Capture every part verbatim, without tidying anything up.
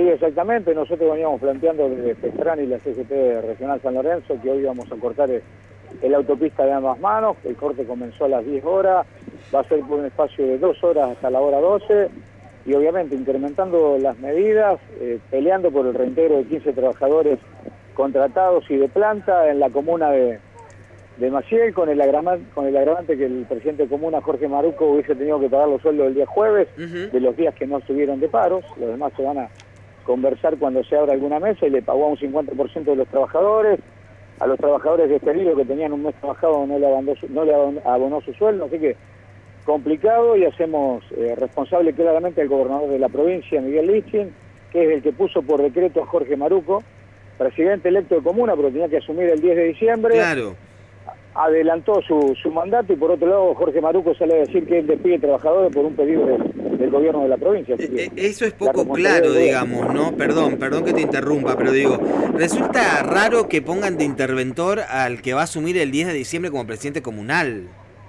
Sí, exactamente. Nosotros veníamos planteando desde Pestrán y la C G T Regional San Lorenzo que hoy íbamos a cortar el, el autopista de ambas manos. El corte comenzó a las diez horas, va a ser por un espacio de dos horas hasta la hora doce y obviamente incrementando las medidas, eh, peleando por el reintegro de quince trabajadores contratados y de planta en la comuna de, de Maciel, con el, agravante, con el agravante que el presidente de comuna, Jorge Maruco, hubiese tenido que pagar los sueldos el día jueves, uh-huh. de los días que no estuvieron de paros. Los demás se van a conversar cuando se abra alguna mesa, y le pagó a un cincuenta por ciento de los trabajadores. A los trabajadores despedidos que tenían un mes trabajado no le abonó su, no le abonó su sueldo, así que complicado, y hacemos eh, responsable claramente al gobernador de la provincia, Miguel Lichin, que es el que puso por decreto a Jorge Maruco, presidente electo de comuna, pero tenía que asumir el diez de diciembre. Claro. Adelantó su, su mandato, y por otro lado Jorge Maruco sale a decir que él despide trabajadores por un pedido de, del gobierno de la provincia. Así que eso es poco claro, digamos, ¿no? Perdón, perdón que te interrumpa, pero digo, resulta raro que pongan de interventor al que va a asumir el diez de diciembre como presidente comunal.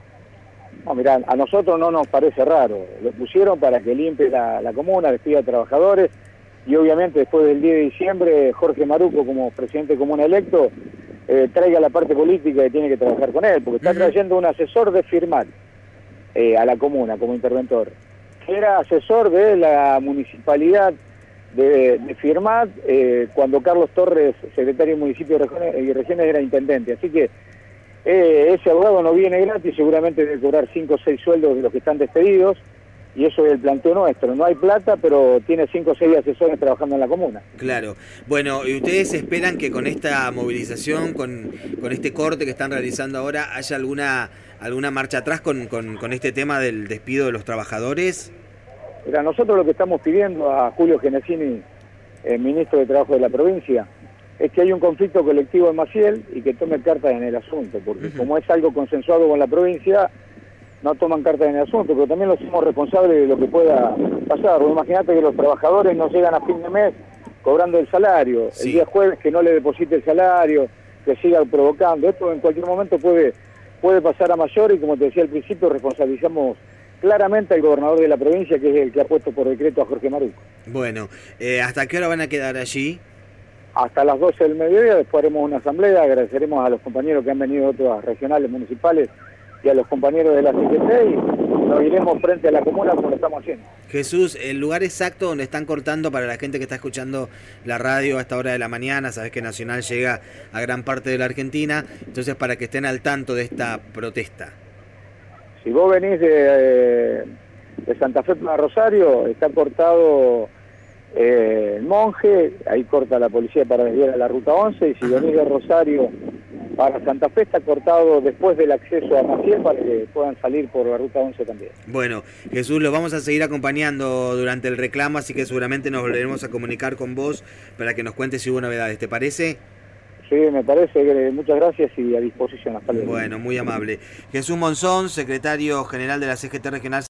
No, mirá, a nosotros no nos parece raro. Lo pusieron para que limpie la, la comuna, despida a trabajadores, y obviamente después del diez de diciembre Jorge Maruco, como presidente común electo, eh, traiga la parte política que tiene que trabajar con él, porque está uh-huh. trayendo un asesor de Firmat eh, a la comuna como interventor, que era asesor de la municipalidad de, de Firmat eh, cuando Carlos Torres, secretario de Municipio y Regiones, era intendente. Así que eh, ese abogado no viene gratis, seguramente debe cobrar cinco o seis sueldos de los que están despedidos. Y eso es el planteo nuestro. No hay plata, pero tiene cinco o seis asesores trabajando en la comuna. Claro. Bueno, ¿y ustedes esperan que con esta movilización, con, con este corte que están realizando ahora, haya alguna alguna marcha atrás con, con, con este tema del despido de los trabajadores? Mira, nosotros lo que estamos pidiendo a Julio Genesini, el ministro de Trabajo de la provincia, es que haya un conflicto colectivo en Maciel y que tome cartas en el asunto, porque uh-huh. como es algo consensuado con la provincia, no toman cartas en el asunto, pero también los somos responsables de lo que pueda pasar. Imagínate que los trabajadores no llegan a fin de mes cobrando el salario, sí. el día jueves que no le deposite el salario, que siga provocando. Esto en cualquier momento puede, puede pasar a mayor, y como te decía al principio, responsabilizamos claramente al gobernador de la provincia, que es el que ha puesto por decreto a Jorge Maruco. Bueno, eh, ¿hasta qué hora van a quedar allí? Hasta las doce del mediodía, después haremos una asamblea, agradeceremos a los compañeros que han venido de otras regionales, municipales, y a los compañeros de la C G T, y nos iremos frente a la comuna como lo estamos haciendo. Jesús, el lugar exacto donde están cortando, para la gente que está escuchando la radio a esta hora de la mañana, sabes que Nacional llega a gran parte de la Argentina, entonces para que estén al tanto de esta protesta. Si vos venís de, de Santa Fe para Rosario, está cortado eh, el Monje, ahí corta la policía para desviar a la ruta once, y si Ajá. venís de Rosario para Santa Fe está cortado después del acceso a Maciel para que puedan salir por la ruta once también. Bueno, Jesús, lo vamos a seguir acompañando durante el reclamo, así que seguramente nos volveremos a comunicar con vos para que nos cuentes si hubo novedades, ¿te parece? Sí, me parece, muchas gracias y a disposición. Hasta luego. Bueno, muy amable. Jesús Monzón, secretario general de la C G T Regional